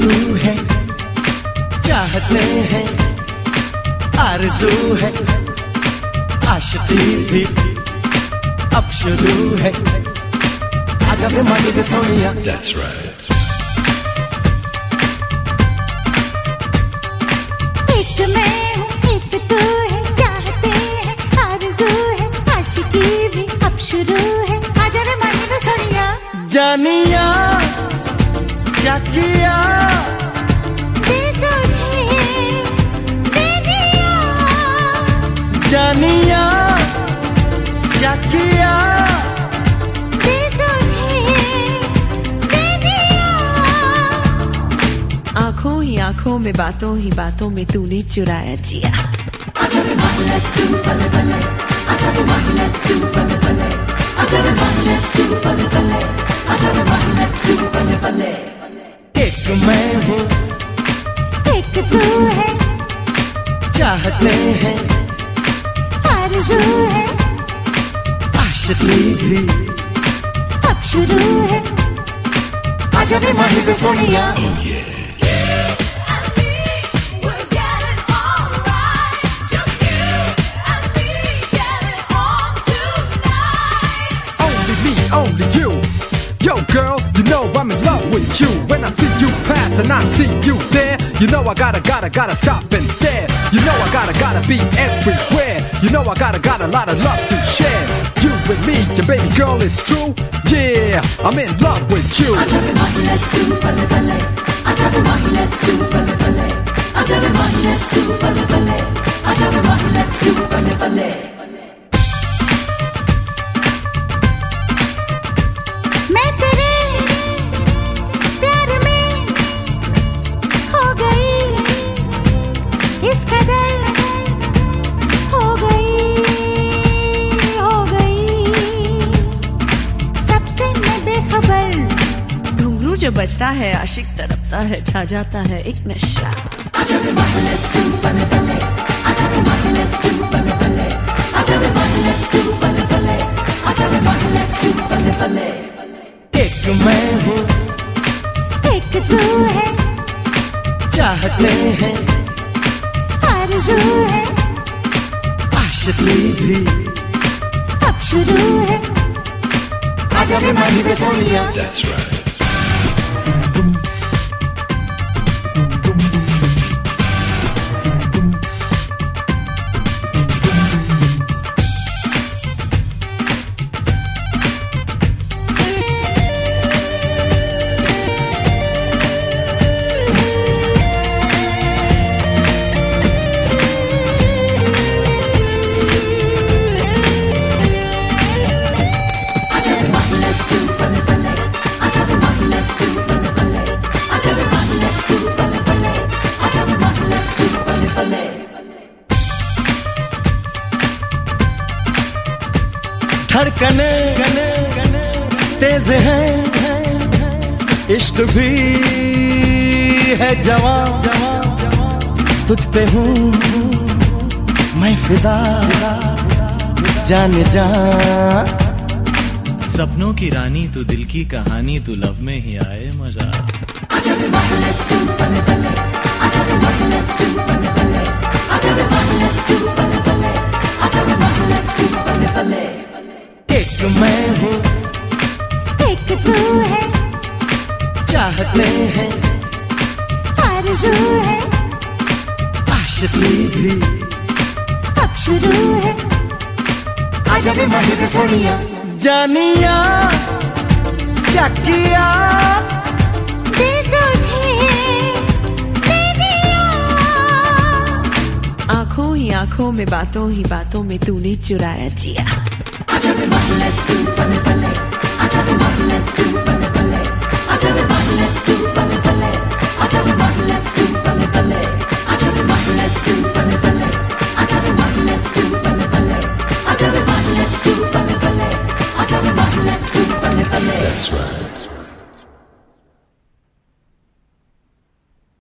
तू है, चाहते हैं, आरज़ू है, आशिकी भी अब शुरू है। आजा बे मानी बे सोनिया। That's right. एक मैं हूँ, एक तू है, चाहते हैं, आरज़ू है, आशिकी भी अब शुरू है। आजा बे मानी बे सोनिया। जानिया क्या किया दे तुझे, दे दिया। जानिया क्या किया दे तुझे, दे दिया। आंखों ही आंखों में, बातों ही बातों में तूने चुराया जिया। आजा रे माही let's do बल्ले बल्ले, आजा रे माही let's do बल्ले बल्ले, आजा रे माही let's do बल्ले बल्ले, आजा रे माही let's do बल्ले बल्ले। एक मैं हूँ, एक तू है, चाहते हैं, आरज़ू है, आशिकी भी अब शुरू है। आजा रे माही बे Sonia. Only you. Yo girl, you know I'm in love with you. When I see you pass and I see you there, you know I gotta stop and stare. You know I gotta be everywhere. You know I got a lot of love to share. You and me, your baby girl, it's true. Yeah, I'm in love with you. आजा रे माही let's do बल्ले बल्ले, आजा रे माही let's do बल्ले बल्ले, आजा रे माही let's do बल्ले बल्ले, आजा रे माही let's do बल्ले बल्ले। मैं तेरे प्यार में खो गई, इस कदर हो गई, हो गई। सबसे मैं बेखबर। घुंघरू जो बजता है, आशिक तड़पता है, छा जाता है एक नशा। आजा रे माही let's do बल्ले बल्ले, आजा रे माही let's do बल्ले बल्ले, आजा रे माही let's do बल्ले बल्ले, आजा रे माही let's do बल्ले बल्ले। एक मैं हूँ, एक तू है, चाहते हैं, आरज़ू है, आशिकी भी अब शुरू है। आजा रे माही बे सोनिया। That's right. धड़कने तेज है, इश्क भी है जवां, तुझ पे हूँ मैं फिदा, जाने जा। सपनों की रानी तू, दिल की कहानी तू, लव में ही आए मजा। आजा रे माही let's do बल्ले बल्ले, आजा रे माही let's do बल्ले बल्ले, आजा रे माही let's do बल्ले बल्ले, आजा रे माही let's do बल्ले बल्ले। एक मैं हूँ, एक तू है, चाहते हैं, आरज़ू है, आशिकी भी अब शुरू है। आजा रे माही बे सोनिया। जानिया क्या किया दे तुझे, दे दिया। आंखों ही आंखों में, बातों ही बातों में तूने चुराया जिया। आजा रे माही let's do बल्ले बल्ले, आजा रे माही let's do बल्ले बल्ले, आजा रे माही let's do बल्ले बल्ले, आजा रे माही let's do बल्ले बल्ले, आजा रे माही let's do बल्ले बल्ले, आजा रे माही let's do बल्ले बल्ले, आजा रे माही let's do बल्ले बल्ले, आजा रे माही let's do बल्ले बल्ले। That's right.